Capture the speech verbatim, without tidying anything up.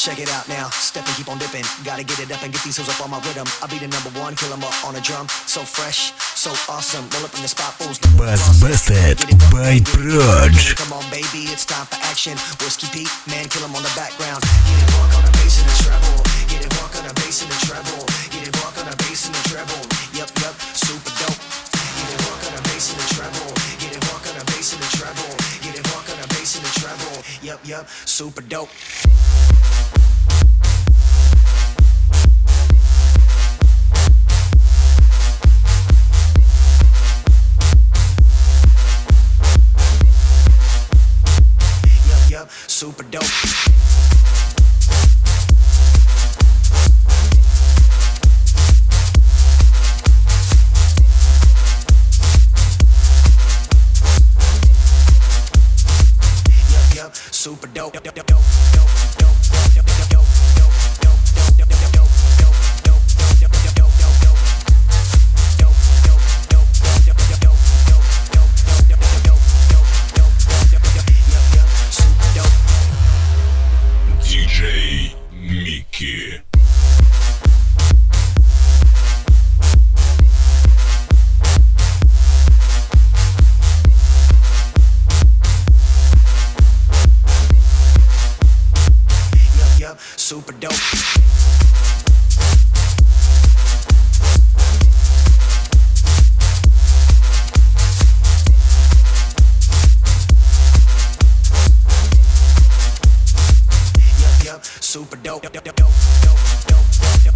Check it out now, step and keep on dipping. Gotta get it up and get these hills up on my rhythm. I'll be the number one, kill 'em up on a drum. So fresh, so awesome. Roll up in the spot, fools. Buzz Busted by Proj. Come on, baby, it's time for action. Whiskey Pete, man, kill 'em on the background. Get it walk on the bass and the treble. Get it walk on the bass and the treble. Get it walk on the bass and the treble. Yup, yup, super dope. Get it walk on the bass and the treble. Get it walk on the bass and the treble. Get it walk on the bass and the treble. Yup, yup, super dope. Super dope. Yup, yup, super dope. Dope, dope, dope, dope, dope, dope, dope, dope. Super dope. Yup, yup, super dope. Dope, dope, dope, dope, dope, dope.